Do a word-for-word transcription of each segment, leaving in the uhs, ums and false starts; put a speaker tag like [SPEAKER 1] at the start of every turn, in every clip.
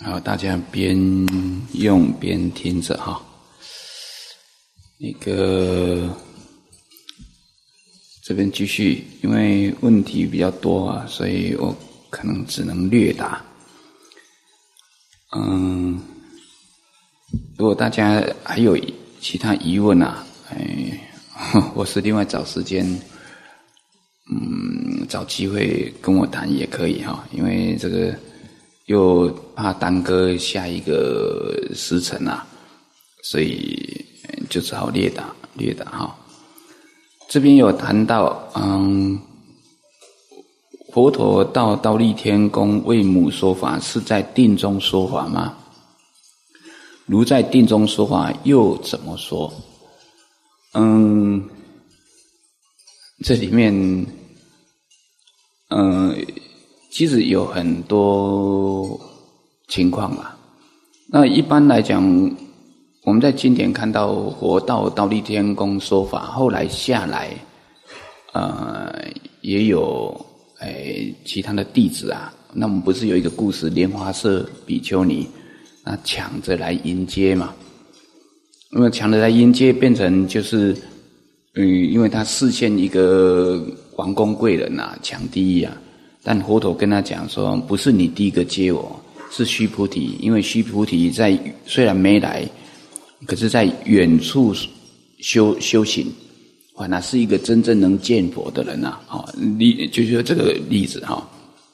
[SPEAKER 1] 好，大家边用边听着哈。那个这边继续，因为问题比较多啊，所以我可能只能略答。嗯，如果大家还有其他疑问啊，哎，我是另外找时间，嗯，找机会跟我谈也可以哈，因为这个又怕耽搁下一个时辰啊，所以就只好略答略答哈。这边有谈到，嗯，佛陀到忉利天宫为母说法，是在定中说法吗？如在定中说法，又怎么说？嗯，这里面，嗯，其实有很多情况啦。那一般来讲，我们在经典看到佛到忉利天宫说法，后来下来，呃，也有诶其他的弟子啊。那我们不是有一个故事，莲花色比丘尼，那抢着来迎接嘛。那么抢着来迎接，变成就是，嗯，因为他视线一个王公贵人啊，抢第一啊。但佛陀跟他讲说，不是你第一个接我，是须菩提，因为须菩提在虽然没来，可是在远处修修行，啊，那是一个真正能见佛的人啊，啊，例就是这个例子哈。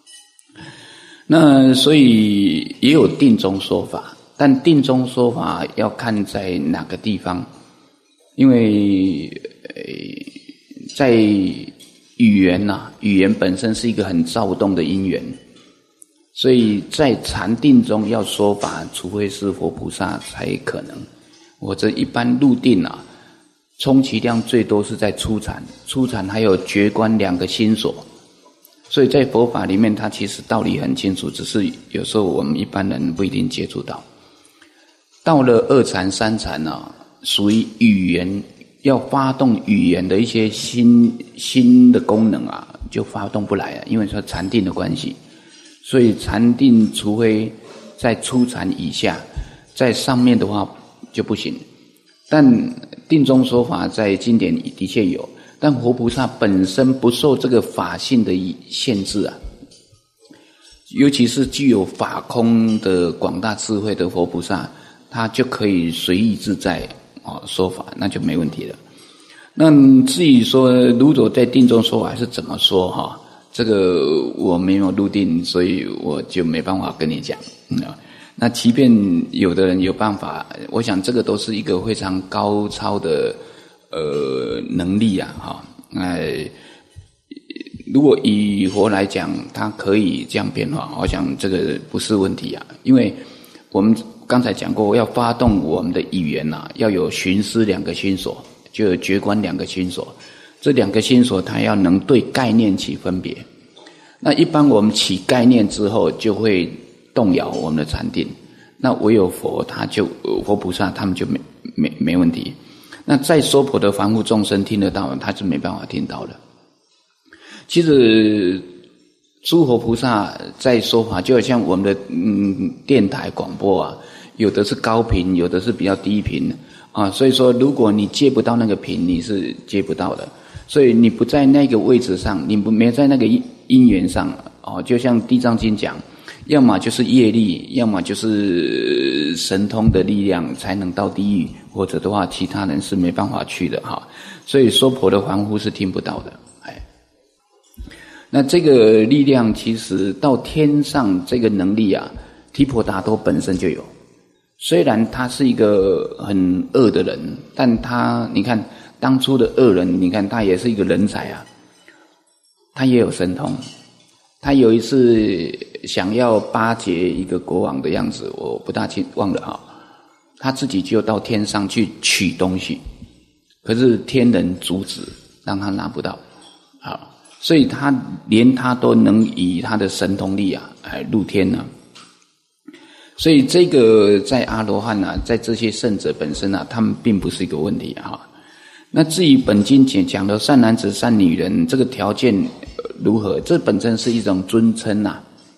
[SPEAKER 1] 那所以也有定中说法，但定中说法要看在哪个地方，因为呃在语言呐、啊，语言本身是一个很躁动的因缘，所以在禅定中要说法，除非是佛菩萨才可能。或者一般入定啊，充其量最多是在初禅，初禅还有觉观两个心所，所以在佛法里面，它其实道理很清楚，只是有时候我们一般人不一定接触到。到了二禅、三禅啊，属于语言。要发动语言的一些新新的功能啊，就发动不来了，因为说禅定的关系，所以禅定除非在初禅以下，在上面的话就不行。但定中说法在经典的确有，但佛菩萨本身不受这个法性的限制啊，尤其是具有法空的广大智慧的佛菩萨，他就可以随意自在。哦，说法那就没问题了。那至于说，如果在定中说法是怎么说哈？这个我没有入定，所以我就没办法跟你讲。嗯、那即便有的人有办法，我想这个都是一个非常高超的呃能力啊，哈。哎，如果以佛来讲，它可以这样变化，我想这个不是问题啊，因为我们。刚才讲过，要发动我们的语言啊，要有寻思两个心所，就有觉观两个心所。这两个心所，它要能对概念起分别。那一般我们起概念之后，就会动摇我们的禅定。那唯有佛，他就佛菩萨，他们就没没没问题。那再说婆的凡夫众生听得到，他是没办法听到的。其实。诸佛菩萨在说法，就好像我们的嗯电台广播啊，有的是高频，有的是比较低频啊。所以说，如果你接不到那个频，你是接不到的。所以你不在那个位置上，你不没在那个因缘上哦。就像《地藏经》讲，要么就是业力，要么就是神通的力量才能到地狱，或者的话，其他人是没办法去的哈。所以说婆的凡夫是听不到的。那这个力量其实到天上这个能力啊，提婆达多本身就有。虽然他是一个很恶的人，但他你看当初的恶人，你看他也是一个人才啊，他也有神通。他有一次想要巴结一个国王的样子，我不大清忘了哈，他自己就到天上去取东西，可是天人阻止，让他拿不到。好。所以他连他都能以他的神通力啊，来入天呢、啊。所以这个在阿罗汉啊，在这些圣者本身啊，他们并不是一个问题啊。那至于本经讲讲的善男子、善女人，这个条件如何？这本身是一种尊称呐、啊，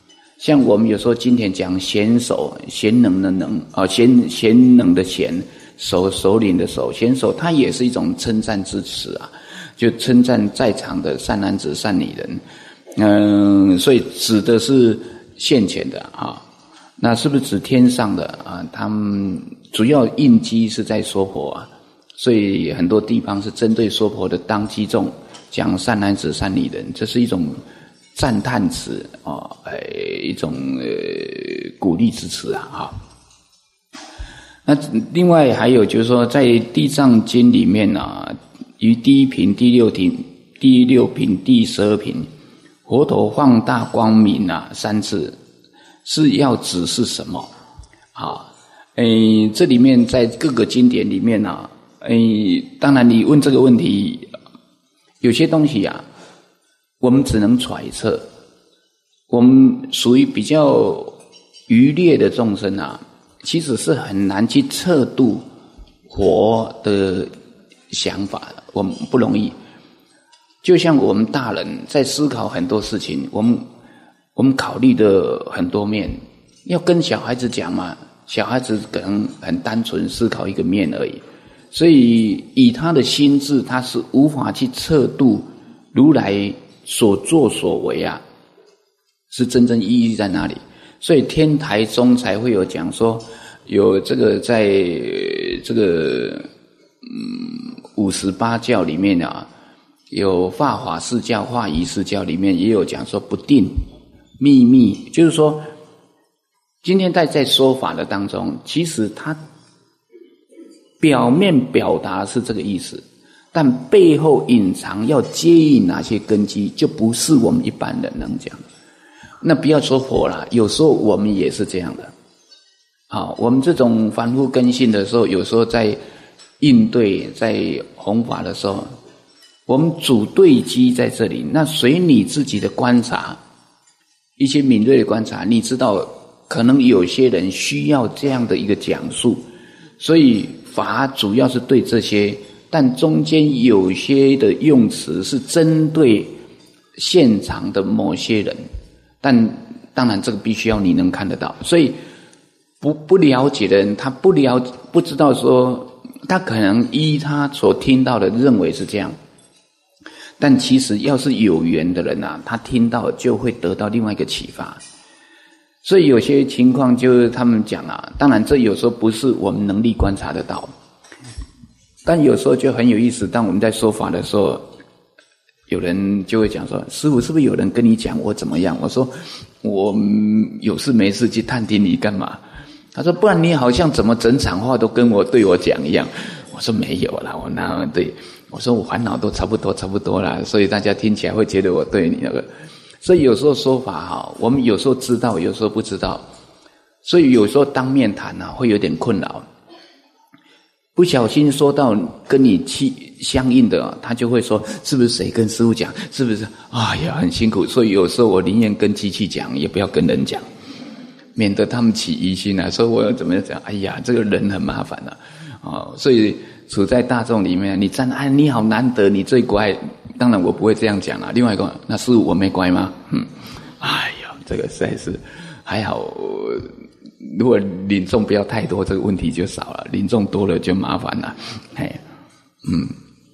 [SPEAKER 1] 像我们有时候今天讲贤手，贤能的能啊，贤贤能的贤，首首领的首，贤手，它也是一种称赞之词啊，就称赞在场的善男子、善女人。嗯，所以指的是现前的啊。那是不是指天上的啊？他们主要印机是在娑婆啊，所以很多地方是针对娑婆的当机众讲善男子、善女人，这是一种赞叹词啊，呃，一种呃鼓励之词啊，哈。那另外还有就是说，在《地藏经》里面啊，于第一品、第六品、第六品、第十二品，佛陀放大光明啊三次。是要指示什么啊？诶，这里面在各个经典里面啊，诶，当然你问这个问题，有些东西啊，我们只能揣测。我们属于比较愚劣的众生啊，其实是很难去测度佛的想法的，我们不容易。就像我们大人在思考很多事情，我们。我们考虑的很多面，要跟小孩子讲嘛，小孩子可能很单纯思考一个面而已，所以以他的心智，他是无法去测度如来所作所为啊，是真正意义在哪里？所以天台中才会有讲说，有这个在这个嗯五十八教里面啊，有法华四教、化仪四教里面也有讲说不定。秘密就是说，今天在在说法的当中，其实它表面表达是这个意思，但背后隐藏要接应哪些根基，就不是我们一般人能讲。那不要说佛啦，有时候我们也是这样的。好，我们这种凡夫根性的时候，有时候在应对在弘法的时候，我们主对机在这里，那随你自己的观察。一些敏锐的观察，你知道可能有些人需要这样的一个讲述，所以法主要是对这些，但中间有些的用词是针对现场的某些人，但当然这个必须要你能看得到，所以不不了解的人，他不了不知道说，他可能依他所听到的认为是这样。但其实要是有缘的人啊，他听到就会得到另外一个启发。所以有些情况就是他们讲啊，当然这有时候不是我们能力观察得到，但有时候就很有意思。当我们在说法的时候，有人就会讲说，师父是不是有人跟你讲我怎么样？我说我有事没事去探听你干嘛？他说不然你好像怎么整场话都跟我对我讲一样。我说没有啦，我哪对我说我烦恼都差不多差不多啦，所以大家听起来会觉得我对你那个。所以有时候说法哈，我们有时候知道，有时候不知道，所以有时候当面谈啊会有点困扰。不小心说到跟你气相应的，他就会说是不是谁跟师父讲，是不是？哎呀，很辛苦。所以有时候我宁愿跟机器讲，也不要跟人讲，免得他们起疑心啊，说我怎么样讲？哎呀，这个人很麻烦啊。哦，所以处在大众里面，你站哎，你好难得，你最乖。当然我不会这样讲啊。另外一个，那师父我没乖吗？嗯，哎呀，这个实在是还好。如果领众不要太多，这个问题就少了；领众多了就麻烦了。嘿，嗯。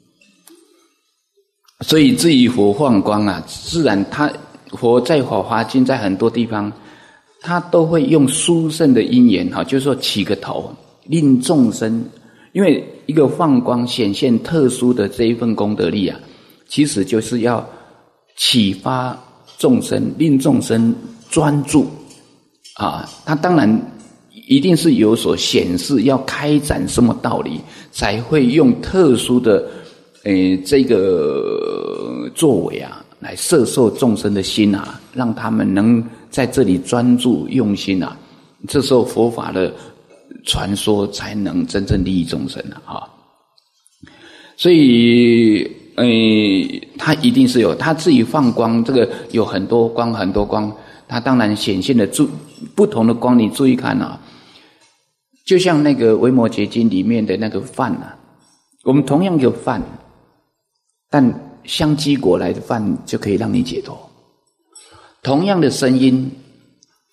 [SPEAKER 1] 所以至于佛放光啊，自然他佛在《法华经》在很多地方，他都会用殊胜的因缘哈，就是说起个头，令众生。因为一个放光显现特殊的这一份功德力啊，其实就是要启发众生，令众生专注啊。他当然一定是有所显示，要开展什么道理，才会用特殊的呃这个作为啊，来摄受众生的心啊，让他们能在这里专注用心啊。这时候佛法的传说才能真正利益众生啊！所以，呃，他一定是有他自己放光，这个有很多光，很多光，他当然显现的注不同的光。你注意看啊，就像那个《维摩诘经》里面的那个饭啊，我们同样有饭，但香积果来的饭就可以让你解脱。同样的声音，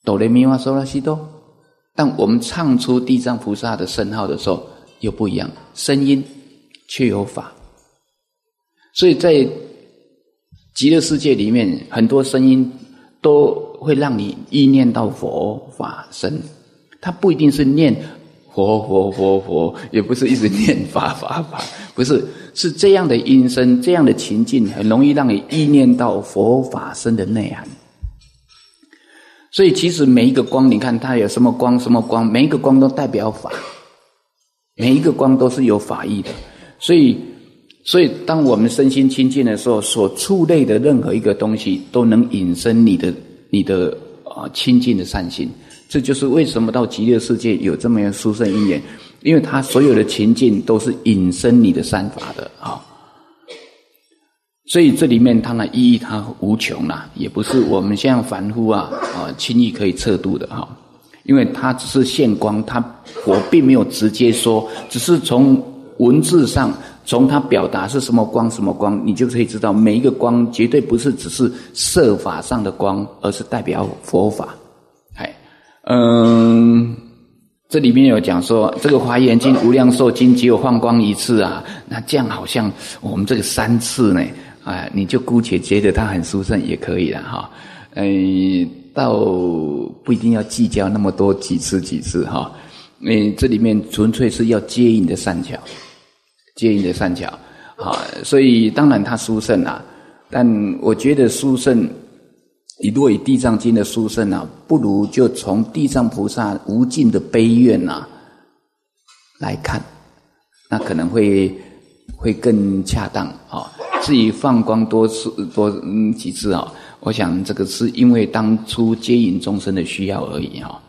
[SPEAKER 1] 哆来咪发嗦拉西哆，但我们唱出地藏菩萨的圣号的时候又不一样，声音却有法。所以在极乐世界里面，很多声音都会让你意念到佛法身，它不一定是念佛佛佛佛，也不是一直念法法法，不是，是这样的音声，这样的情境，很容易让你意念到佛法身的内涵。所以其实每一个光，你看它有什么光什么光，每一个光都代表法，每一个光都是有法义的。所以所以当我们身心清净的时候，所触类的任何一个东西都能引申你的你的啊清净的善心。这就是为什么到极乐世界有这么样殊胜因缘，因为它所有的情境都是引申你的善法的啊。所以这里面它的意义它无穷啦，也不是我们像凡夫啊啊轻易可以测度的哈。因为它只是现光，它我并没有直接说，只是从文字上，从它表达是什么光什么光，你就可以知道每一个光绝对不是只是色法上的光，而是代表佛法。哎，嗯，这里面有讲说，这个华严经、无量寿经只有放光一次啊，那这样好像我们这个三次呢，啊，你就姑且觉得它很殊胜也可以了哈。嗯，倒不一定要计较那么多几次几次哈。嗯，这里面纯粹是要接引的善巧，接引的善巧啊，所以当然它殊胜啊，但我觉得殊胜，你如果以地藏经的殊胜啊，不如就从地藏菩萨无尽的悲愿啊来看，那可能会会更恰当啊。至于放光多次多嗯几次啊，我想这个是因为当初接引众生的需要而已哈。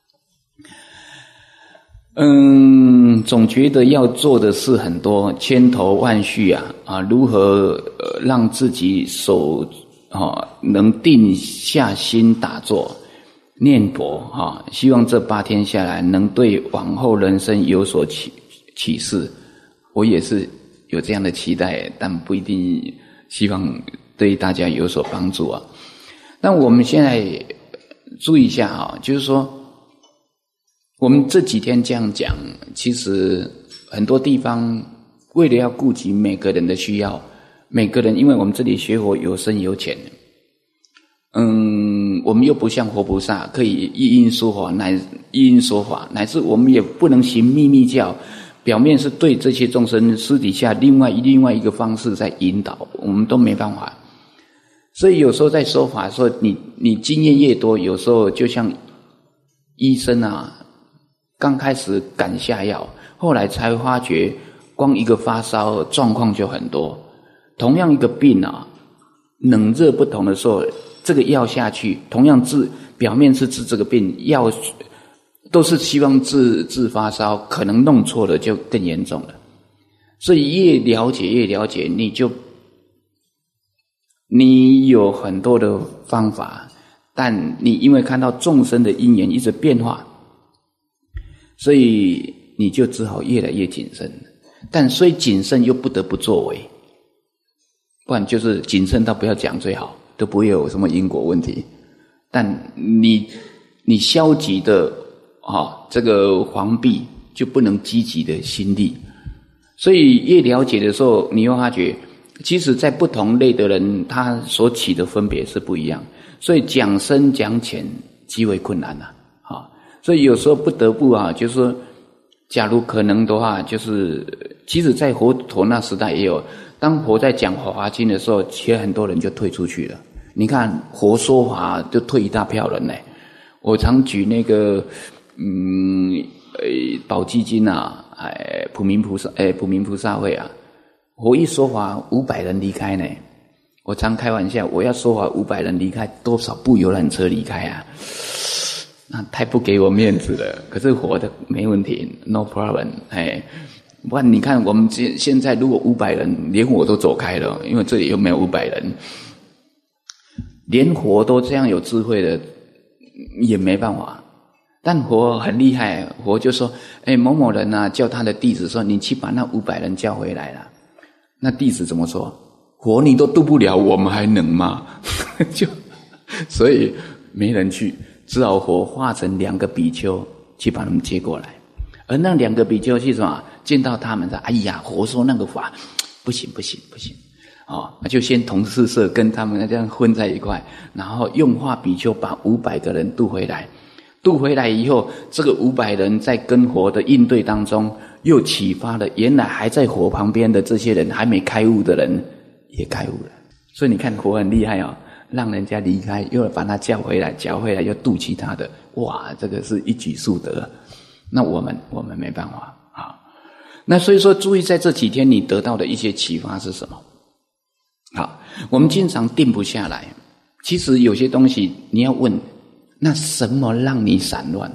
[SPEAKER 1] 嗯，总觉得要做的事很多，千头万绪啊啊，如何、呃、让自己手啊能定下心打坐念佛啊？希望这八天下来能对往后人生有所启启示。我也是有这样的期待，但不一定希望对大家有所帮助啊。但我们现在注意一下啊，就是说。我们这几天这样讲，其实很多地方为了要顾及每个人的需要，每个人因为我们这里学佛有深有浅，嗯，我们又不像活菩萨可以一因说法乃一因说法，乃至我们也不能行秘密教，表面是对这些众生，私底下另外另外一个方式在引导，我们都没办法。所以有时候在说法的时候，你你经验越多，有时候就像医生啊。刚开始敢下药，后来才发觉光一个发烧状况就很多。同样一个病啊，冷热不同的时候，这个药下去同样治，表面是治这个病，药都是希望治治发烧，可能弄错了就更严重了。所以越了解越了解，你就你有很多的方法，但你因为看到众生的因缘一直变化，所以你就只好越来越谨慎，但虽谨慎又不得不作为，不然就是谨慎到不要讲最好，都不会有什么因果问题。但你你消极的啊，这个防避就不能积极的心力。所以越了解的时候，你会发觉，其实在不同类的人，他所起的分别是不一样。所以讲深讲浅极为困难啊。所以有时候不得不啊，就是说，假如可能的话，就是其实在佛陀那时代也有，当佛在讲《法华经》的时候，其实很多人就退出去了。你看佛说法就退一大票人呢。我常举那个嗯，呃，宝积经啊，哎，普明菩萨，哎，普明菩萨会啊，佛一说法，五百人离开呢。我常开玩笑，我要说法五百人离开，多少部游览车离开啊？那太不给我面子了。可是活的没问题 ，no problem。哎，不然你看我们现在如果五百人，连我都走开了，因为这里又没有五百人，连活都这样有智慧的，也没办法。但活很厉害，活就说：“哎，某某人啊，叫他的弟子说，你去把那五百人叫回来了。”那弟子怎么说？活你都渡不了，我们还能吗？就所以没人去。 只好火化成两个比丘去把他们接过来。而那两个比丘去什么？见到他们说：“哎呀，火说那个法不行不行不行。”哦，就先同事社跟他们这样混在一块，然后用化比丘把五百个人渡回来。渡回来以后，这个五百人在跟火的应对当中，又启发了原来还在火旁边的这些人，还没开悟的人也开悟了。所以你看火很厉害哦，让人家离开，又把他叫回来，叫回来又渡其他的，哇，这个是一举数得。那我们我们没办法啊。那所以说，注意在这几天你得到的一些启发是什么？好，我们经常定不下来。其实有些东西你要问，那什么让你散乱？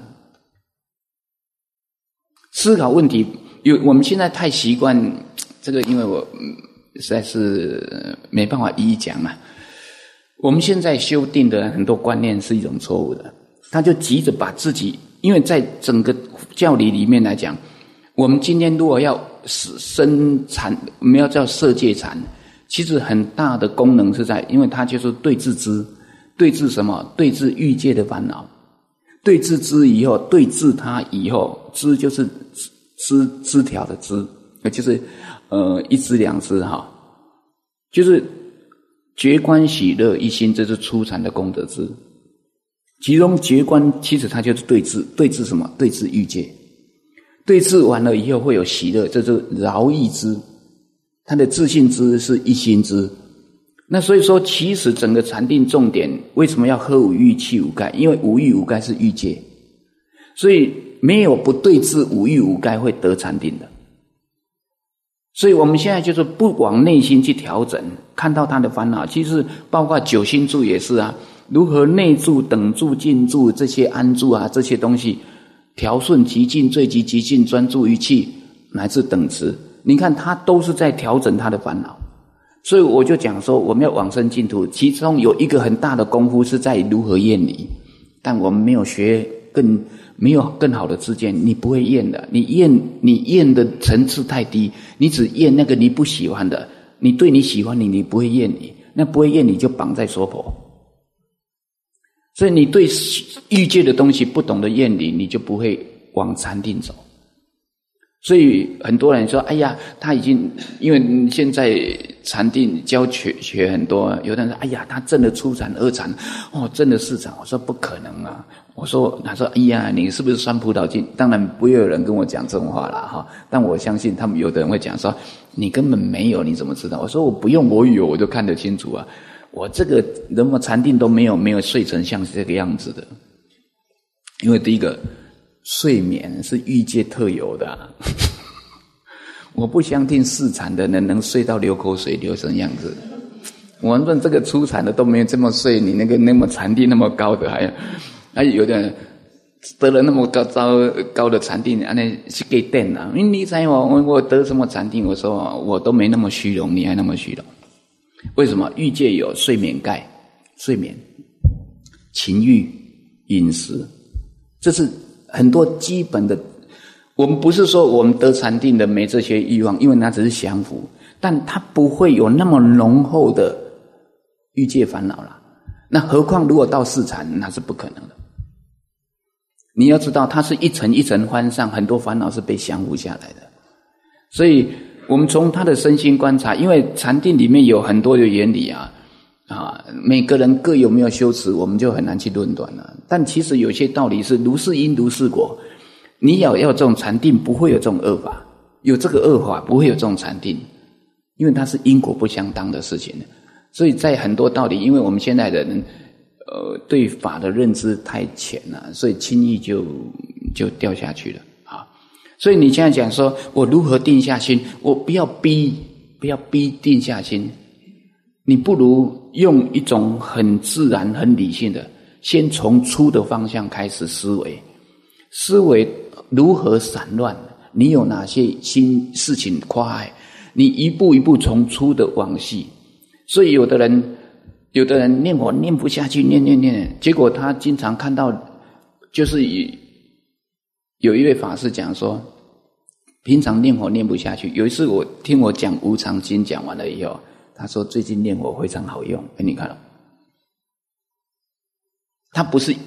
[SPEAKER 1] 思考问题，有我们现在太习惯这个，因为我实在是没办法一一讲嘛。我们现在修订的很多观念是一种错误的，他就急着把自己，因为在整个教理里面来讲，我们今天如果要生禅，我们要叫色界禅，其实很大的功能是在，因为它就是对治之，对治什么？对治欲界的烦恼，对治之以后，对治它以后，知就是枝枝条的枝，就是呃一枝两枝哈，就是觉观喜乐一心，这是初禅的功德之。其中觉观其实它就是对治，对治什么？对治欲界，对治完了以后会有喜乐，这就是饶益之。他的自信之是一心之。那所以说，其实整个禅定重点为什么要喝五欲气五盖？因为五欲五盖是欲界，所以没有不对治五欲五盖会得禅定的。所以我们现在就是不往内心去调整，看到他的烦恼，其实包括九心住也是啊，如何内住、等住、静住这些安住啊，这些东西调顺极静、最极极静、专注于气乃至等持，你看他都是在调整他的烦恼。所以我就讲说，我们要往生净土，其中有一个很大的功夫是在如何厌离，但我们没有学更没有更好的知见，你不会厌的。你厌你厌的层次太低，你只厌那个你不喜欢的，你对你喜欢你，你不会厌离，那不会厌离就绑在娑婆。所以你对欲界的东西不懂得厌离，你就不会往禅定走。所以很多人说，哎呀，他已经因为现在禅定教学学很多，有的人说，哎呀，他证了初禅、二禅，哦，证了四禅。我说不可能啊！我说，他说，哎呀，你是不是酸葡萄精？当然不会有人跟我讲这种话啦，哈。但我相信他们有的人会讲说，你根本没有，你怎么知道？我说我不用我有，我就看得清楚啊。我这个人么禅定都没有，没有睡成像是这个样子的。因为第一个，睡眠是欲界特有的、啊，我不相信四禅的人能睡到流口水流成样子。我们问这个初禅的都没有这么睡，你那个那么禅定那么高的，还有还有的人得了那么高高高的禅定，安尼是给电啊！因为你猜我我我得什么禅定？我说我都没那么虚荣，你还那么虚荣？为什么？欲界有睡眠盖，睡眠、情欲、饮食，这是很多基本的。我们不是说我们得禅定的没这些欲望，因为那只是降伏，但它不会有那么浓厚的欲界烦恼啦。那何况如果到四禅，那是不可能的。你要知道，它是一层一层翻上，很多烦恼是被降服下来的。所以我们从他的身心观察，因为禅定里面有很多的原理啊，啊，每个人各有没有修持，我们就很难去论断了。但其实有些道理是如是因如是果。你要要这种禅定，不会有这种恶法，有这个恶法不会有这种禅定，因为它是因果不相当的事情。所以在很多道理，因为我们现在的人，呃，对法的认知太浅了，所以轻易就就掉下去了啊。所以你现在讲说，我如何定下心？我不要逼，不要逼定下心，你不如用一种很自然、很理性的，先从粗的方向开始思维，思维。如何散乱？你有哪些新事情夸碍？你一步一步从粗的往细。所以有的人，有的人念佛念不下去，念念念，结果他经常看到，就是有一位法师讲说，平常念佛念不下去。有一次我听我讲无常经讲完了以后，他说最近念佛非常好用。哎，你看了，他不是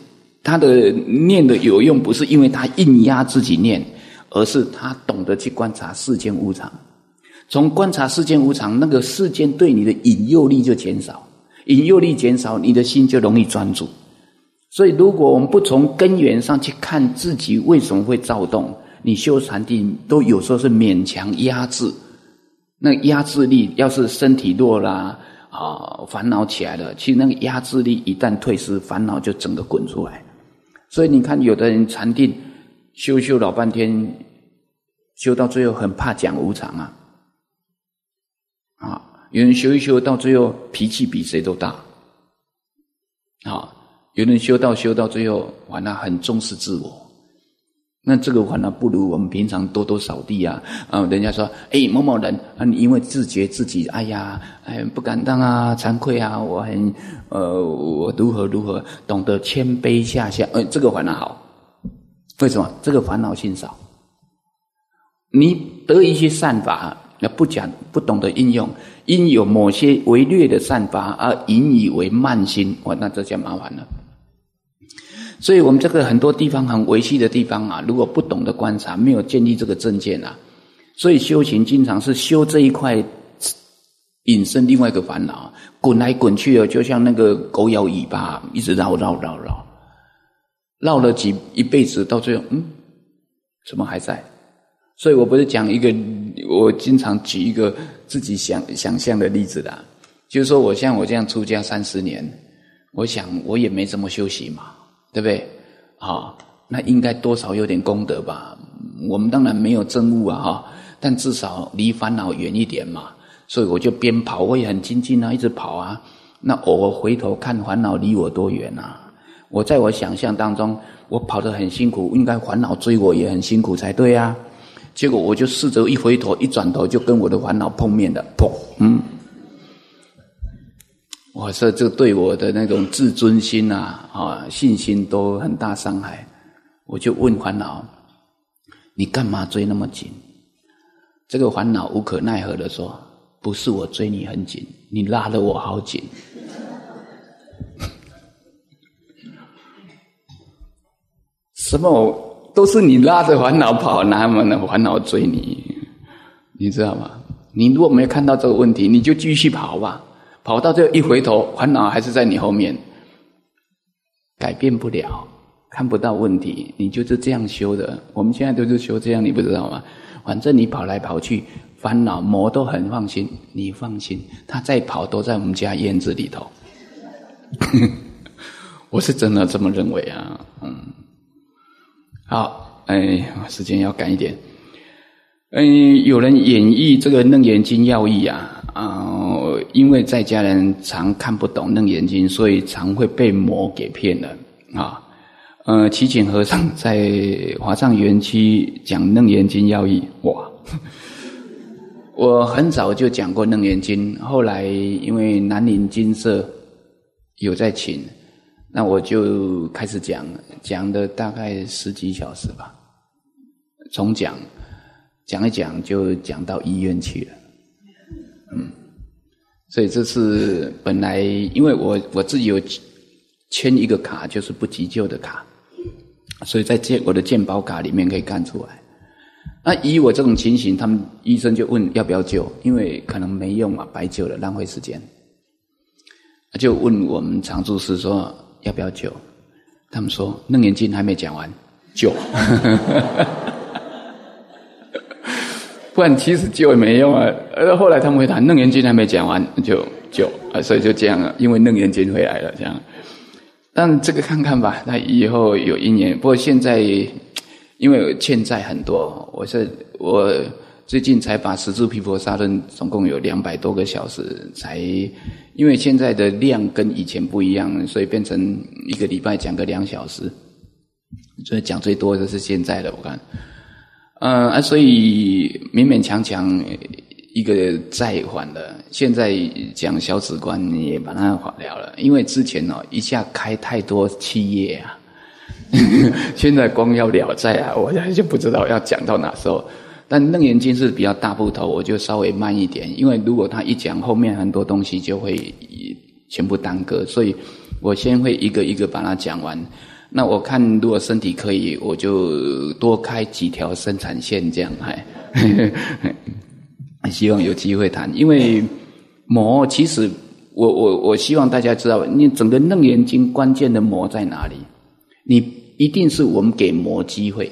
[SPEAKER 1] 他的念的有用，不是因为他硬压自己念，而是他懂得去观察世间无常。从观察世间无常，那个世间对你的引诱力就减少，引诱力减少，你的心就容易专注。所以如果我们不从根源上去看自己为什么会躁动，你修禅定都有时候是勉强压制，那压制力要是身体弱啦啊，烦恼起来了，其实那个压制力一旦退失，烦恼就整个滚出来。所以你看有的人禅定修修老半天，修到最后很怕讲无常啊，啊，有人修一修到最后脾气比谁都大，啊，有人修到修到最后，哇，那很重视自我。那这个反而不如我们平常多多扫地啊！啊，人家说，哎，某某人啊，你因为自觉自己，哎呀，哎，不敢当啊，惭愧啊，我很，呃，我如何如何，懂得谦卑下下，呃，这个反而好。为什么？这个烦恼心少。你得一些善法，那不讲，不懂得应用，因有某些为劣的善法而引以为慢心，哇，那这就麻烦了。所以我们这个很多地方很微细的地方啊，如果不懂得观察，没有建立这个正见啊，所以修行经常是修这一块，引申另外一个烦恼，滚来滚去的，就像那个狗咬尾巴，一直绕绕绕绕，绕了几一辈子，到最后，嗯，怎么还在？所以我不是讲一个，我经常举一个自己想想象的例子的，就是说我像我这样出家三十年，我想我也没怎么修行嘛。对不对？啊，那应该多少有点功德吧。我们当然没有证悟啊，哈，但至少离烦恼远一点嘛。所以我就边跑，我也很精进啊，一直跑啊。那偶尔回头看烦恼离我多远啊？我在我想象当中，我跑得很辛苦，应该烦恼追我也很辛苦才对啊。结果我就试着一回头，一转头就跟我的烦恼碰面了，砰，嗯。哇，这这对我的那种自尊心啊、啊信心都很大伤害。我就问烦恼：“你干嘛追那么紧？”这个烦恼无可奈何的说：“不是我追你很紧，你拉得我好紧。”什么都是你拉着烦恼跑，哪么的烦恼追你？你知道吗？你如果没有看到这个问题，你就继续跑吧。跑到这一回头，烦恼还是在你后面，改变不了，看不到问题，你就是这样修的。我们现在都是修这样，你不知道吗？反正你跑来跑去，烦恼魔都很放心，你放心，他再跑都在我们家院子里头。我是真的这么认为啊，嗯。好，哎，时间要赶一点。嗯，有人演绎这个《楞严经》要义啊。啊、呃，因为在家人常看不懂《楞严经》，所以常会被魔给骗了啊。呃，齐景和尚在华藏园区讲《楞严经》要义，哇！我很早就讲过《楞严经》，后来因为南宁精舍有在请，那我就开始讲，讲的大概十几小时吧，重讲，讲一讲就讲到医院去了。嗯，所以这是本来因为我我自己有签一个卡，就是不急救的卡，所以在健我的健保卡里面可以看出来。那以我这种情形，他们医生就问要不要救，因为可能没用嘛，白救了，浪费时间。就问我们常住师说要不要救，他们说楞严经还没讲完，救。不然其实救也没用啊。呃，后来他们会谈楞严经还没讲完就救啊，所以就这样了，因为楞严经回来了这样。但这个看看吧，那以后有因缘。不过现在因为欠债很多，我是我最近才把十住毗婆沙论总共有两百多个小时才，因为现在的量跟以前不一样，所以变成一个礼拜讲个两小时，所以讲最多的是现在的我看。嗯啊，所以勉勉强强一个债还了，现在讲小止观也把它还了了，因为之前哦一下开太多企业啊，现在光要了债啊，我就不知道要讲到哪时候。但楞严经是比较大部头，我就稍微慢一点，因为如果他一讲，后面很多东西就会全部耽搁，所以我先会一个一个把它讲完。 那我看如果身体可以，我就多开几条生产线这样，还希望有机会谈。因为魔其实我我我希望大家知道，你整个《楞严经》关键的魔在哪里？你一定是我们给魔机会，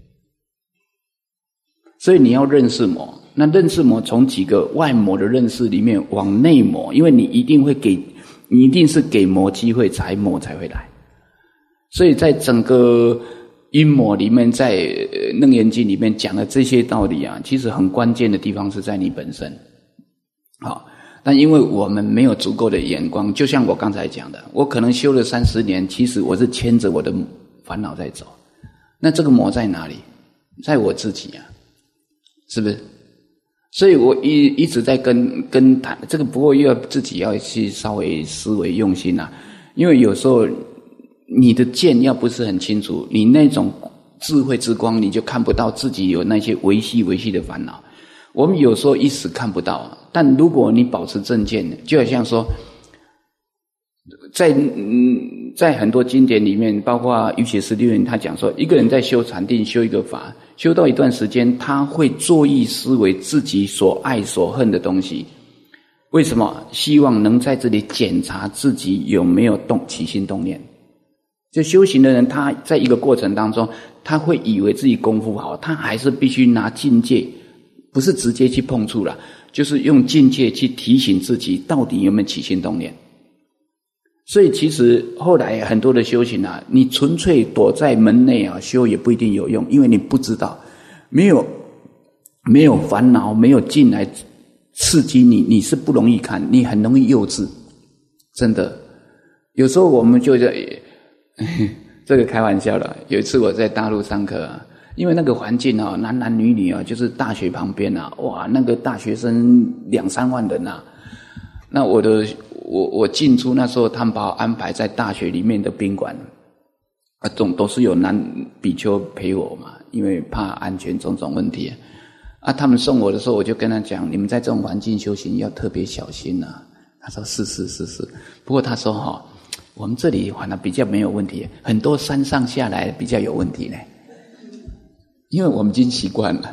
[SPEAKER 1] 所以你要认识魔。那认识魔从几个外魔的认识里面往内魔，因为你一定会给，你一定是给魔机会，才魔才会来。所以在整个阴魔里面，在《楞严经》里面讲的这些道理啊，其实很关键的地方是在你本身。好，但因为我们没有足够的眼光，就像我刚才讲的，我可能修了三十年，其实我是牵着我的烦恼在走。那这个魔在哪里？在我自己啊，是不是？所以我一一直在跟跟谈这个，不过又要自己要去稍微思维用心啊，因为有时候你的见要不是很清楚，你那种智慧之光，你就看不到自己有那些微细微细的烦恼。我们有时候一时看不到，但如果你保持正见，就好像说，在嗯在很多经典里面，包括瑜伽师六人，他讲说，一个人在修禅定，修一个法，修到一段时间，他会坐意思维自己所爱所恨的东西。为什么？希望能在这里检查自己有没有动起心动念。就修行的人，他在一个过程当中，他会以为自己功夫好，他还是必须拿境界，不是直接去碰触了，就是用境界去提醒自己到底有没有起心动念。所以其实后来很多的修行啊，你纯粹躲在门内啊修也不一定有用，因为你不知道，没有没有烦恼，没有进来刺激你，你是不容易看，你很容易幼稚，真的。有时候我们就在这个开玩笑了。有一次我在大陆上课啊，因为那个环境啊，男男女女啊，就是大学旁边啊，哇，那个大学生两三万人啊。那我的我我进出那时候，他们把我安排在大学里面的宾馆啊，总都是有男比丘陪我嘛，因为怕安全种种问题啊。他们送我的时候，我就跟他讲，你们在这种环境修行要特别小心啊。他说是是是是，不过他说哈、哦，我们这里反而比较没有问题，很多山上下来比较有问题呢，因为我们已经习惯了。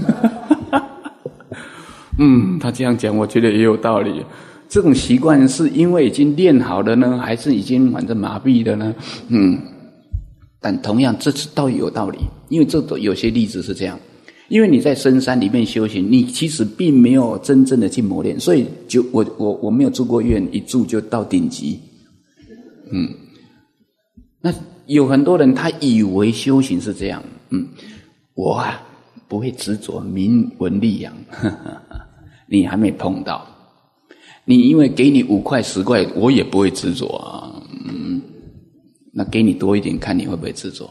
[SPEAKER 1] 嗯，他这样讲，我觉得也有道理。这种习惯是因为已经练好了呢，还是已经反正麻痹了呢？嗯，但同样这是倒有道理，因为这有些例子是这样。因为你在深山里面修行，你其实并没有真正的去磨练，所以就我我我没有住过院，一住就到顶级。嗯，那有很多人他以为修行是这样，嗯，我啊不会执着名闻利养，呵呵呵，你还没碰到。你因为给你五块十块，我也不会执着啊，嗯，那给你多一点，看你会不会执着。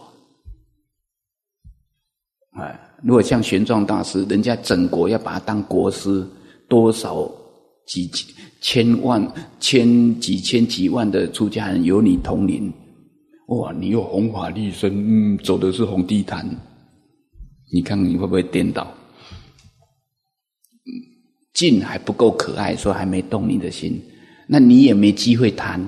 [SPEAKER 1] 哎，如果像玄奘大师，人家整国要把他当国师，多少几千万、千几千几万的出家人有你同龄，哇，你又弘法利生，嗯，走的是红地毯，你看你会不会颠倒？境还不够可爱，说还没动你的心，那你也没机会贪，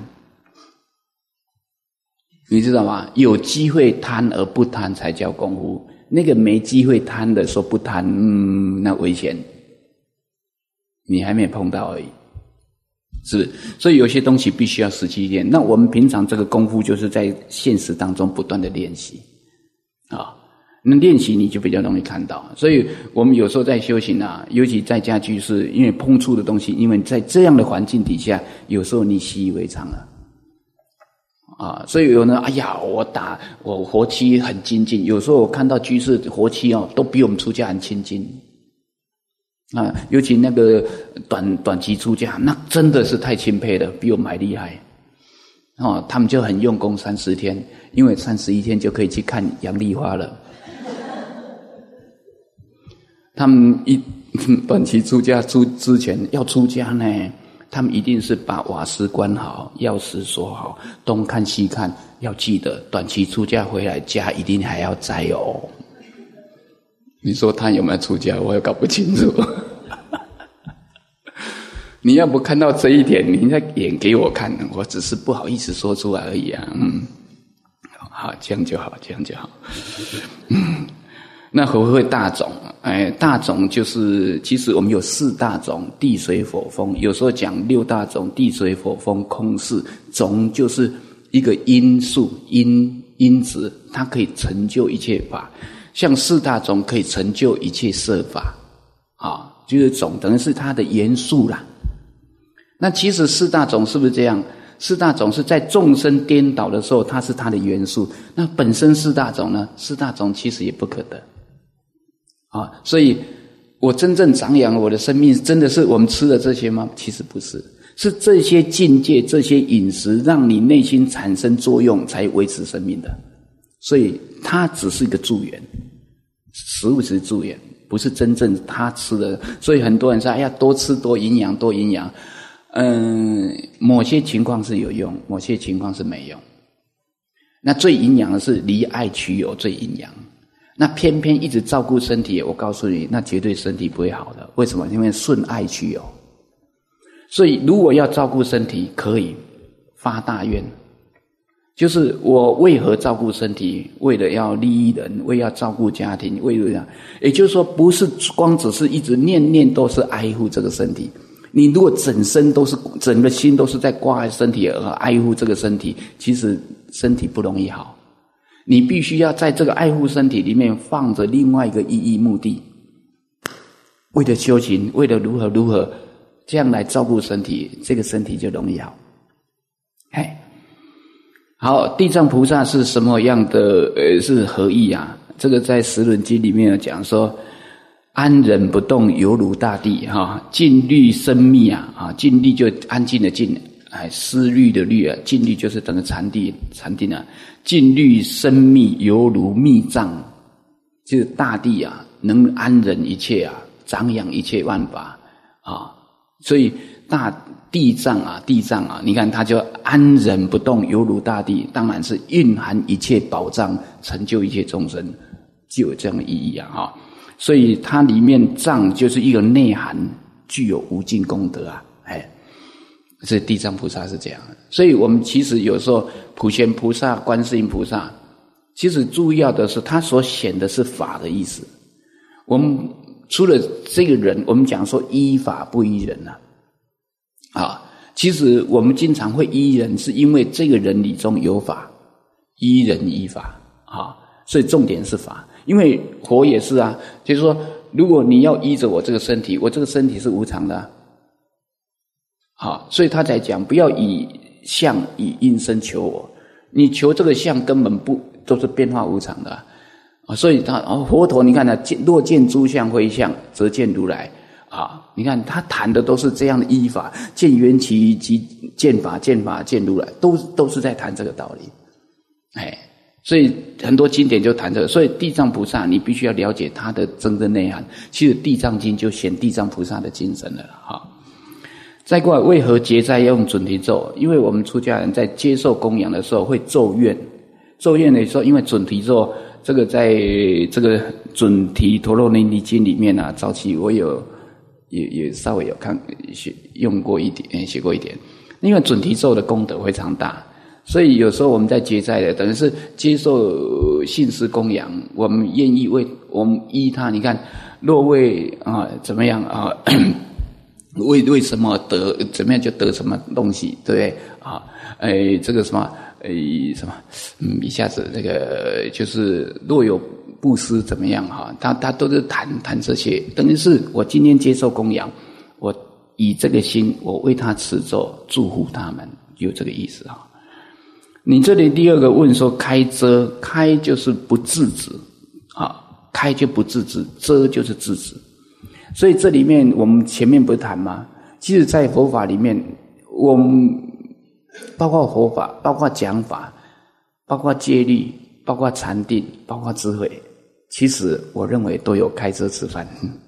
[SPEAKER 1] 你知道吗？有机会贪而不贪才叫功夫，那个没机会贪的说不贪，嗯，那危险，你还没碰到而已，是不是？所以有些东西必须要实际练。那我们平常这个功夫就是在现实当中不断的练习啊。那练习你就比较容易看到，所以我们有时候在修行啊，尤其在家居士，因为碰触的东西，因为在这样的环境底下，有时候你习以为常了啊。所以有人，哎呀，我打我活期很精进，有时候我看到居士活期哦，都比我们出家很亲近啊。尤其那个短短期出家，那真的是太钦佩了，比我们还厉害哦。他们就很用功三十天，因为三十一天就可以去看杨丽花了。他们一短期出家出之前要出家呢，他们一定是把瓦斯关好，钥匙锁好，东看西看，要记得短期出家回来家一定还要摘哦。你说他有没有出家，我也搞不清楚。你要不看到这一点，你应该演给我看，我只是不好意思说出来而已啊。嗯， 好，这样就好，这样就好。嗯，那何谓大种？哎，大种就是其实我们有四大种：地水火风。有时候讲六大种：地水火风空四种，就是一个因素、因因子，它可以成就一切法。像四大种可以成就一切色法，啊，就是种等于是它的元素啦。那其实四大种是不是这样？四大种是在众生颠倒的时候，它是它的元素。那本身四大种呢？四大种其实也不可得。啊，所以我真正长养我的生命，真的是我们吃的这些吗？其实不是，是这些境界、这些饮食，让你内心产生作用，才维持生命的。所以它只是一个助缘，食物只是助缘，不是真正他吃的。所以很多人说：“哎呀，多吃多营养，多营养。”嗯，某些情况是有用，某些情况是没用。那最营养的是离爱取有，最营养。那偏偏一直照顾身体，我告诉你，那绝对身体不会好的。为什么？因为顺爱取有。所以如果要照顾身体，可以发大愿，就是我为何照顾身体？为了要利益人，为了要照顾家庭，为了，也就是说，不是光只是一直念念都是爱护这个身体。你如果整身都是，整个心都是在挂碍身体而爱护这个身体，其实身体不容易好。你必须要在这个爱护身体里面放着另外一个意义目的，为了修行，为了如何如何这样来照顾身体，这个身体就容易好。哎，好，地藏菩萨是什么样的？呃，是何意啊？这个在十轮经里面有讲说，安忍不动，犹如大地哈，静虑生密啊啊，静虑就安静的静。哎，思虑的虑啊，静虑就是等于禅定，禅定啊，静虑生密，犹如密藏，就是大地啊，能安忍一切啊，长养一切万法啊，所以大地藏啊，地藏啊，你看它就安忍不动，犹如大地，当然是蕴含一切宝藏，成就一切众生，就有这样的意义啊哈。所以它里面藏就是一个内涵，具有无尽功德啊，哎。这地藏菩萨是这样的，所以我们其实有时候普贤菩萨、观世音菩萨，其实注意要的是他所显的是法的意思。我们除了这个人，我们讲说依法不依人啊，啊，其实我们经常会依人，是因为这个人里中有法，依人依法啊，所以重点是法。因为佛也是啊，就是说，如果你要依着我这个身体，我这个身体是无常的啊。好，所以他才讲不要以相以因身求我，你求这个相根本不都是变化无常的啊！啊所以他哦，佛陀你看他若见诸相非相，则见如来啊！你看他谈的都是这样的依法，见缘起即见法，见法见如来，都都是在谈这个道理。哎，所以很多经典就谈这个，所以地藏菩萨你必须要了解他的真正内涵。其实地藏经就显地藏菩萨的精神了哈。再过来，为何结斋要用准提咒？因为我们出家人在接受供养的时候会咒愿，咒愿的时候，因为准提咒这个在这个准提陀罗尼尼经里面啊，早期我有也也稍微有看写用过一点，写过一点。因为准提咒的功德非常大，所以有时候我们在结斋的，等于是接受信施供养，我们愿意为我们依他。你看，若为啊怎么样啊？为为什么得怎么样就得什么东西，对不对啊？哎，这个什么，哎什么，嗯，一下子那个就是若有布施怎么样哈？他他都是谈谈这些，等于是我今天接受供养，我以这个心，我为他持咒，祝福他们，有这个意思哈。你这里第二个问说开遮，开就是不制止啊，开就不制止，遮就是制止。所以这里面我们前面不是谈吗？其实在佛法里面，我们包括佛法，包括讲法，包括戒律，包括禅定，包括智慧，其实我认为都有开遮吃饭。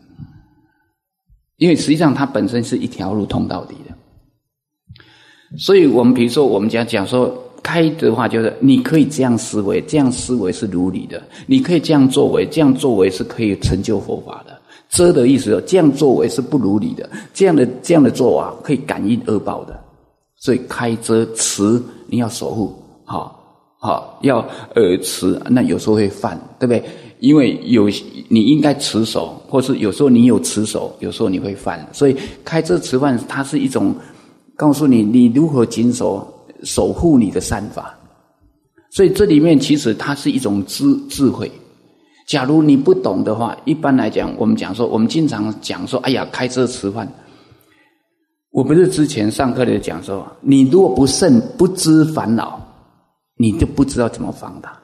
[SPEAKER 1] 因为实际上它本身是一条路通到底的。所以我们比如说我们讲讲说开的话，就是你可以这样思维，这样思维是如理的，你可以这样作为，这样作为是可以成就佛法的。遮的意思，这样作为是不如理的，这样的这样的做法可以感应恶报的，所以开遮持你要守护，好好，要耳持，那有时候会犯，对不对？因为有你应该持守，或是有时候你有持守，有时候你会犯，所以开遮持犯它是一种告诉你你如何谨守守护你的善法，所以这里面其实它是一种智智慧。假如你不懂的话，一般来讲，我们讲说，我们经常讲说，哎呀，开遮持犯。我不是之前上课的讲说，你如果不慎不知烦恼，你就不知道怎么防它。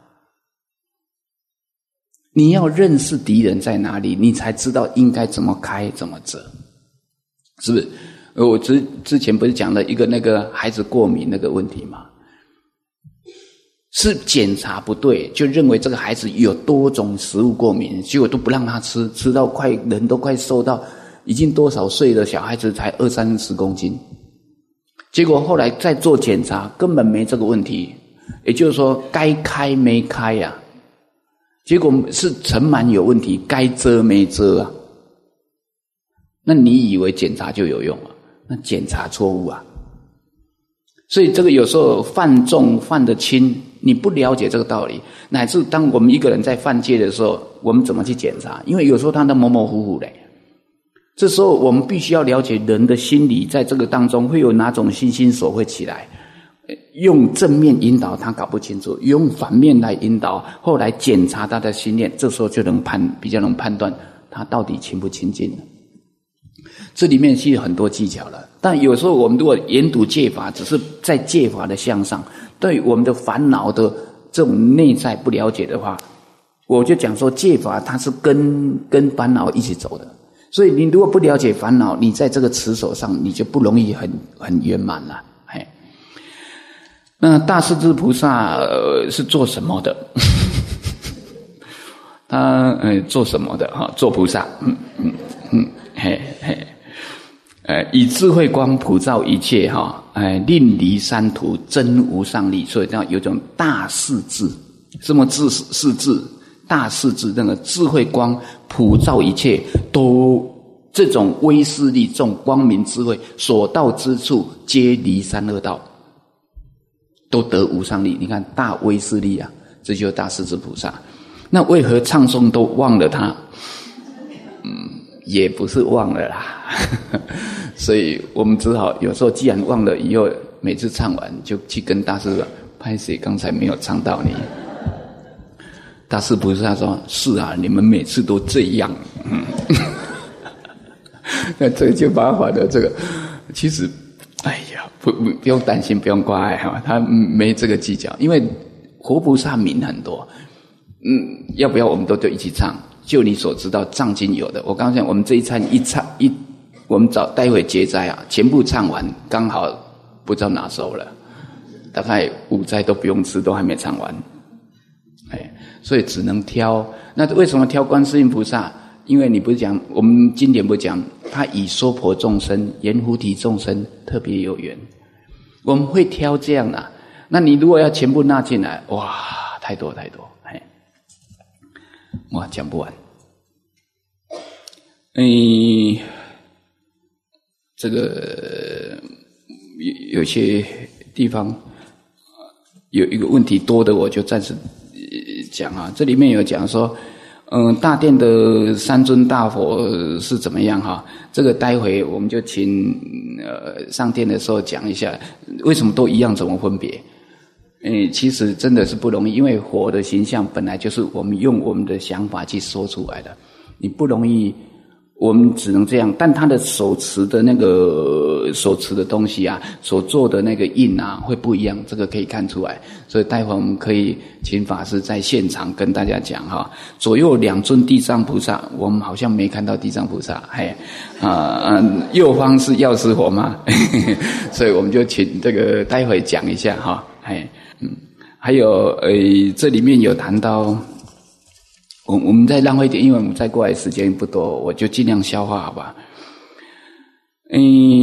[SPEAKER 1] 你要认识敌人在哪里，你才知道应该怎么开怎么遮，是不是？我之之前不是讲了一个那个孩子过敏那个问题吗？是检查不对，就认为这个孩子有多种食物过敏，结果都不让他吃，吃到快人都快瘦到已经多少岁的小孩子才二三十公斤，结果后来再做检查根本没这个问题，也就是说该开没开呀、啊，结果是尘螨有问题，该遮没遮啊。那你以为检查就有用啊？那检查错误啊。所以这个有时候犯重犯得轻，你不了解这个道理，乃至当我们一个人在犯戒的时候，我们怎么去检查？因为有时候他都模模糊糊的，这时候我们必须要了解人的心理，在这个当中会有哪种心心所会起来，用正面引导他搞不清楚，用反面来引导，后来检查他的心念，这时候就能判比较能判断他到底清不清净了。这里面是有很多技巧了，但有时候我们如果研读戒法，只是在戒法的向上，对我们的烦恼的这种内在不了解的话，我就讲说戒法它是跟跟烦恼一起走的。所以你如果不了解烦恼，你在这个持守上你就不容易很很圆满了。嘿，那大势至菩萨、呃、是做什么的？他呃做什么的哈？做菩萨，嗯嗯嗯，嘿嘿。呃，以智慧光普照一切哈，呃，令离三途真无上力，所以叫有种大势至。什么智势至？大势至，那个智慧光普照一切，都这种威势力，这种光明智慧所到之处，皆离三恶道，都得无上力。你看大威势力啊，这就是大势至菩萨。那为何唱诵都忘了他？嗯。也不是忘了啦，所以我们只好有时候既然忘了，以后每次唱完就去跟大师说：“拍谁刚才没有唱到你。”大师菩萨说：“是啊，你们每次都这样。”嗯，那这个就麻烦了。这个其实，哎呀，不不不用担心，不用挂碍哈，他没这个计较，因为活菩萨名很多。嗯，要不要我们都就一起唱？就你所知道，藏经有的。我刚刚讲，我们这一餐一唱一，我们早待会结斋啊，全部唱完，刚好不知道哪时候了，大概午斋都不用吃，都还没唱完，哎，所以只能挑。那为什么挑观世音菩萨？因为你不是讲，我们经典不讲，他以娑婆众生、阎浮提众生特别有缘，我们会挑这样啊。那你如果要全部纳进来，哇，太多太多。哇，讲不完。嗯，这个有有些地方有一个问题多的，我就暂时讲啊。这里面有讲说，嗯，大殿的三尊大佛是怎么样哈？这个待会我们就请呃上殿的时候讲一下，为什么都一样，怎么分别？嗯，其实真的是不容易，因为佛的形象本来就是我们用我们的想法去说出来的，你不容易，我们只能这样。但他的手持的那个手持的东西啊，所做的那个印啊，会不一样，这个可以看出来。所以待会我们可以请法师在现场跟大家讲哈。左右两尊地藏菩萨，我们好像没看到地藏菩萨，嘿啊，嗯，右方是药师佛嘛，所以我们就请这个待会讲一下哈，嘿。嗯，还有呃，这里面有谈到，我我们再浪费一点，因为我们再过来时间不多，我就尽量消化，好吧？嗯，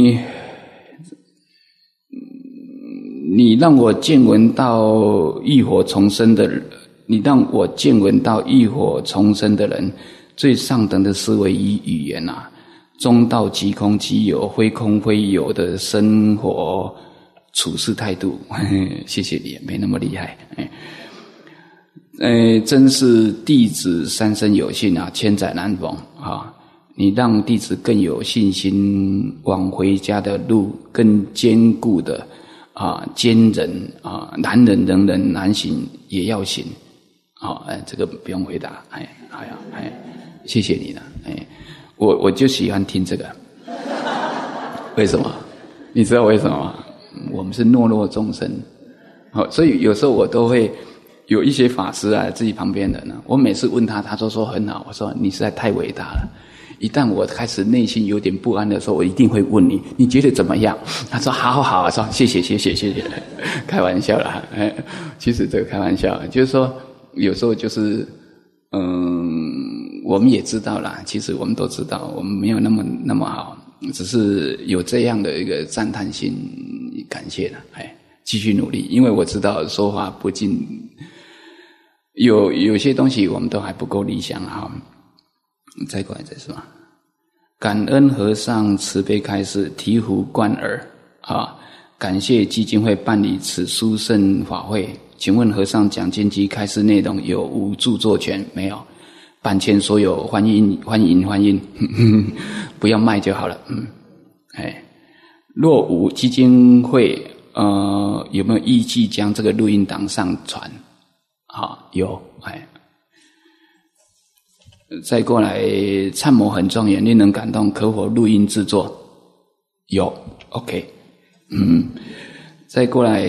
[SPEAKER 1] 你让我见闻到浴火重生的人，你让我见闻到浴火重生的人，最上等的思维与语言啊，中道即空即有，非空非有的生活。 处事态度，呵呵谢谢你，没那么厉害。呃，真是弟子三生有幸啊，千载难逢啊！你让弟子更有信心，往回家的路更坚固的啊，坚韧啊，难忍能忍，难行也要行。好，哎，这个不用回答，哎，好呀，哎，谢谢你了，哎，我我就喜欢听这个，为什么？你知道为什么吗？我们是懦弱众生，好，所以有时候我都会有一些法师啊，自己旁边的呢，我每次问他，他都说很好，我说你实在太伟大了。一旦我开始内心有点不安的时候，我一定会问你，你觉得怎么样？他说好好好，说谢谢谢谢谢谢，开玩笑啦，哎，其实这个开玩笑，就是说有时候就是嗯，我们也知道啦，其实我们都知道，我们没有那么那么好，只是有这样的一个赞叹心，感谢了，哎，继续努力，因为我知道说话不尽，有有些东西我们都还不够理想哈。再过来这是吧？感恩和尚慈悲开示，醍醐灌耳啊！感谢基金会办理此殊胜法会。请问和尚讲经及开示内容有无著作权？没有，版权所有，欢迎欢迎欢迎，不要卖就好了。嗯，哎，若无基金会，呃，有没有预计将这个录音档上传？好，有，哎。再过来，参谋很庄严，令人感动，可否录音制作？有 ，OK， 嗯，再过来，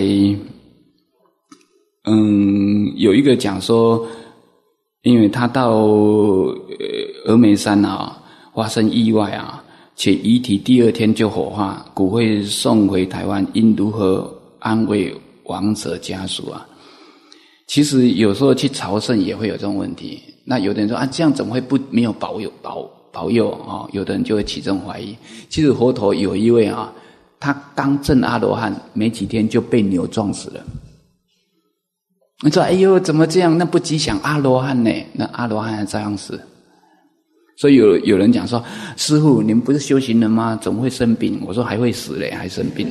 [SPEAKER 1] 嗯，有一个讲说，因为他到峨眉山啊发生意外啊，且遗体第二天就火化，骨灰送回台湾，应如何安慰亡者家属啊？其实有时候去朝圣也会有这种问题。那有的人说啊，这样怎么会不没有保佑保保佑啊、哦？有的人就会起这种怀疑。其实佛陀有一位啊，他刚证阿罗汉没几天就被牛撞死了。你说哎呦怎么这样？那不吉祥，阿罗汉呢？那阿罗汉还这样死。所以有有人讲说，师父你们不是修行人吗？怎么会生病？我说还会死嘞，还生病。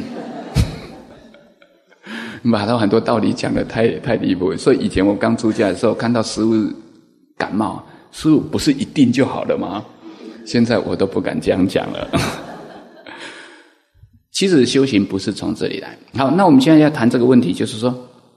[SPEAKER 1] 你把他很多道理讲得太太离谱。所以以前我刚出家的时候，看到师父感冒，师父不是一定就好了吗？现在我都不敢这样讲了。其实修行不是从这里来。好，那我们现在要谈这个问题，就是说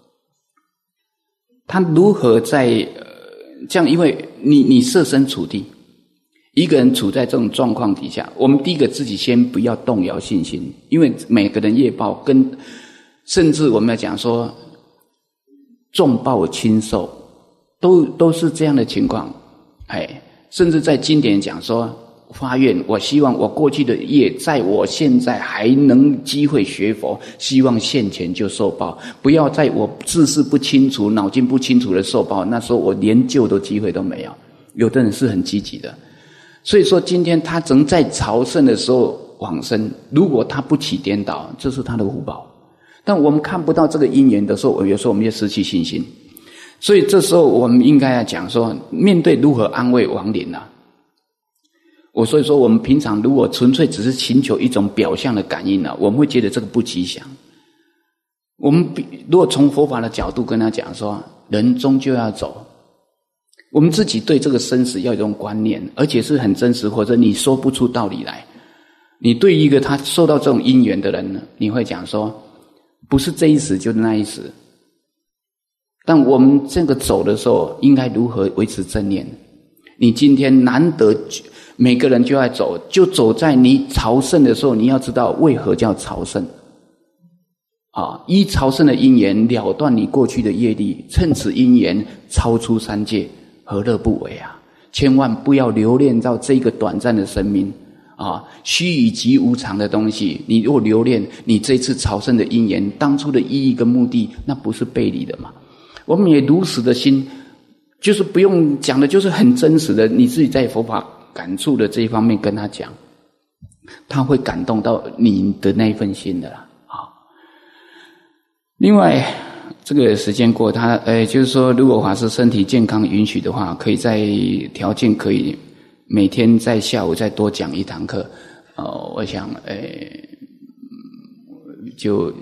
[SPEAKER 1] 他如何在、呃、这样，因为你你设身处地，一个人处在这种状况底下，我们第一个自己先不要动摇信心，因为每个人业报跟甚至我们要讲说重报轻受，都都是这样的情况。哎，甚至在经典讲说发愿，我希望我过去的业在我现在还能机会学佛，希望现前就受报，不要在我知识不清楚脑筋不清楚的受报，那时候我连救的机会都没有。有的人是很积极的，所以说今天他正在朝圣的时候往生，如果他不起颠倒，这是他的福报。但我们看不到这个因缘的时候，有时候我们就失去信心。所以这时候我们应该要讲说，面对如何安慰亡灵啊，我所以说我们平常如果纯粹只是寻求一种表象的感应啊，我们会觉得这个不吉祥。我们如果从佛法的角度跟他讲说，人终究要走，我们自己对这个生死要有一种观念，而且是很真实，或者你说不出道理来。你对一个他受到这种因缘的人呢，你会讲说不是这一时就是那一时。但我们这个走的时候应该如何维持正念？你今天难得每个人就要走，就走在你朝圣的时候，你要知道为何叫朝圣啊！依朝圣的因缘了断你过去的业力，趁此因缘超出三界，何乐不为啊！千万不要留恋到这个短暂的生命啊，虚以及无常的东西。你如果留恋你这次朝圣的因缘，当初的意义跟目的，那不是背离的嘛？我们也如实的心，就是不用讲的，就是很真实的，你自己在佛法感触的这一方面跟他讲，他会感动到你的那一份心的啦。好，另外这个时间过，他呃，就是说，如果法师身体健康允许的话，可以在条件可以每天在下午再多讲一堂课。呃，我想呃，就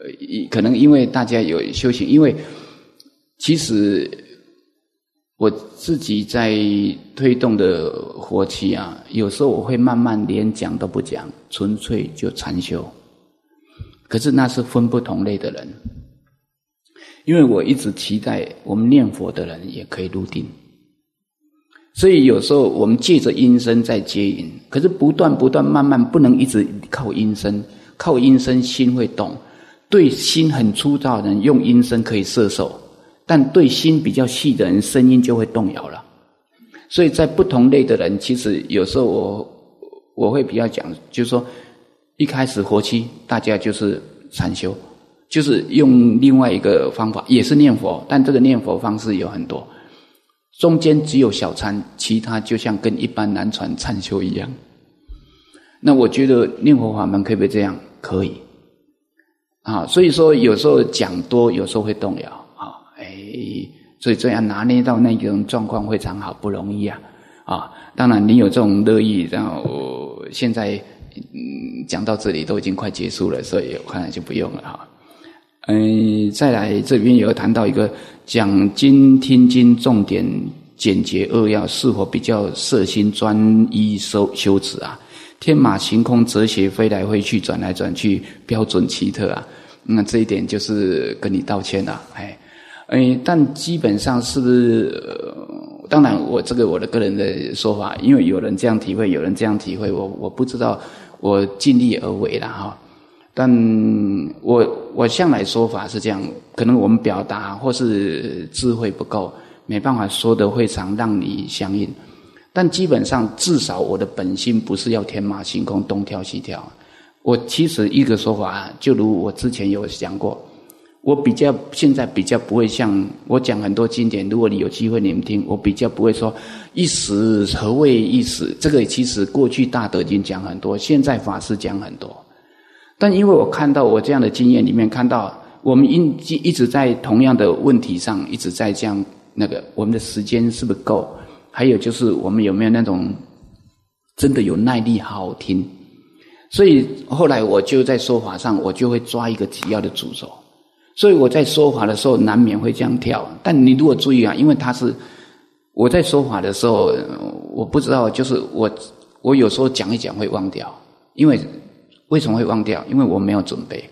[SPEAKER 1] 可能因为大家有修行，因为其实我自己在推动的活期啊，有时候我会慢慢连讲都不讲，纯粹就禅修。可是那是分不同类的人，因为我一直期待我们念佛的人也可以入定。所以有时候我们借着音声在接引，可是不断不断慢慢不能一直靠音声，靠音声心会动。对心很粗糙的人用音声可以摄受，但对心比较细的人声音就会动摇了。所以在不同类的人，其实有时候我我会比较讲，就是说一开始活期大家就是禅修，就是用另外一个方法，也是念佛，但这个念佛方式有很多。中间只有小禅，其他就像跟一般南传禅修一样。那我觉得念佛法门可不可以这样？可以啊。所以说有时候讲多，有时候会动摇啊。哎，所以这样拿捏到那种状况非常好，不容易啊。啊，当然你有这种乐意，然后现在嗯讲到这里都已经快结束了，所以我看来就不用了哈。嗯，再来这边有谈到一个讲经听经重点简洁扼要，是否比较摄心专一修修持啊？天马行空哲学飞来飞去转来转去，标准奇特啊！那这一点就是跟你道歉了，哎哎，但基本上是、呃、当然我这个我的个人的说法，因为有人这样体会，有人这样体会，我我不知道，我尽力而为了哈。但我我向来说法是这样，可能我们表达或是智慧不够，没办法说得非常让你相应。但基本上至少我的本心不是要天马行空东跳西跳。我其实一个说法，就如我之前有讲过，我比较现在比较不会像我讲很多经典，如果你有机会你们听，我比较不会说一时何谓一时，这个其实过去大德已经讲很多，现在法师讲很多。但因为我看到我这样的经验里面看到，我们一一直在同样的问题上一直在这样那个，我们的时间是不是够？还有就是我们有没有那种真的有耐力好好听？所以后来我就在说法上，我就会抓一个提要的主轴。所以我在说法的时候难免会这样跳，但你如果注意啊，因为它是我在说法的时候，我不知道，就是我我有时候讲一讲会忘掉，因为为什么会忘掉？因为我没有准备。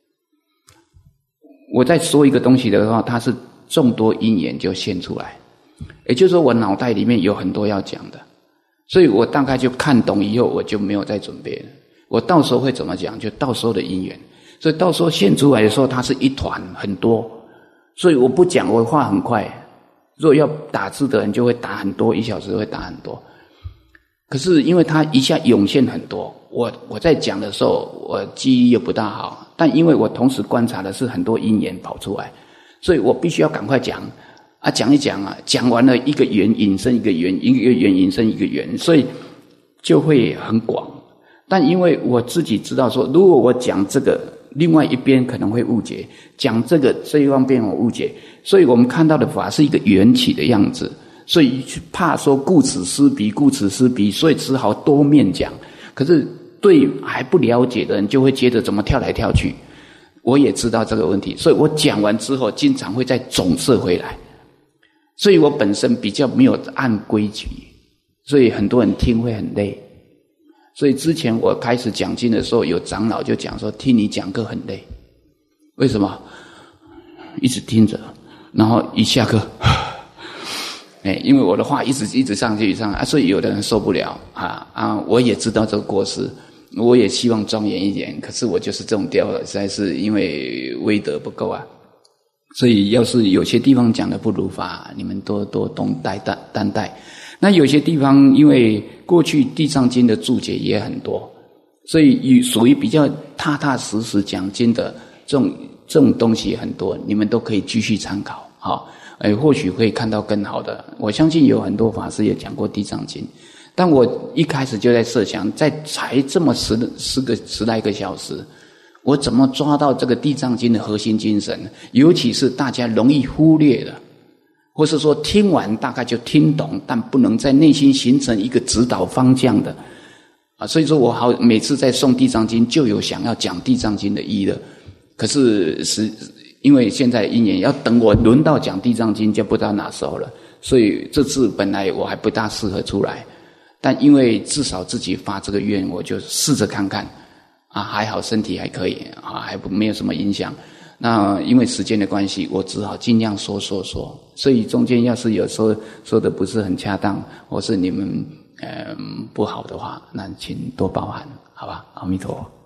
[SPEAKER 1] 我在说一个东西的话，它是众多因缘就现出来，也就是说我脑袋里面有很多要讲的，所以我大概就看懂以后，我就没有再准备了。我到时候会怎么讲，就到时候的因缘。所以到时候现出来的时候，它是一团很多，所以我不讲，我话很快。如果要打字的人就会打很多，一小时会打很多。可是因为它一下涌现很多，我我在讲的时候，我记忆又不大好，但因为我同时观察的是很多因缘跑出来，所以我必须要赶快讲啊，讲一讲啊，讲完了一个缘引申一个缘，一个缘引申一个缘，所以就会很广。但因为我自己知道说，如果我讲这个，另外一边可能会误解，讲这个这一方面我误解，所以我们看到的法是一个缘起的样子，所以怕说顾此失彼，顾此失彼，所以只好多面讲。可是对还不了解的人，就会接着怎么跳来跳去。我也知道这个问题，所以我讲完之后，经常会再总摄回来。所以我本身比较没有按规矩，所以很多人听会很累。所以之前我开始讲经的时候，有长老就讲说，听你讲课很累。为什么？一直听着，然后一下课，哎，因为我的话一直一直上去上啊，所以有的人受不了啊啊！我也知道这个过失，我也希望庄严一点，可是我就是这种调了，实在是因为威德不够啊。所以要是有些地方讲的不如法，你们多多懂担待担待。那有些地方因为过去地藏经的注解也很多，所以属于比较踏踏实实讲经的这种这种东西很多，你们都可以继续参考好，哎，或许可以看到更好的。我相信有很多法师也讲过地藏经，但我一开始就在设想，在才这么十十个十来个小时，我怎么抓到这个地藏经的核心精神，尤其是大家容易忽略的，或是说听完大概就听懂，但不能在内心形成一个指导方向的啊。所以说我好每次在诵地藏经就有想要讲地藏经的意的， 可是是因为现在因缘要等我轮到讲地藏经，就不知道哪时候了。所以这次本来我还不大适合出来，但因为至少自己发这个愿，我就试着看看。啊，还好身体还可以啊，还不没有什么影响。那因为时间的关系，我只好尽量说说说。所以中间要是有时候说的不是很恰当，或是你们呃不好的话，那请多包涵，好吧？阿弥陀佛。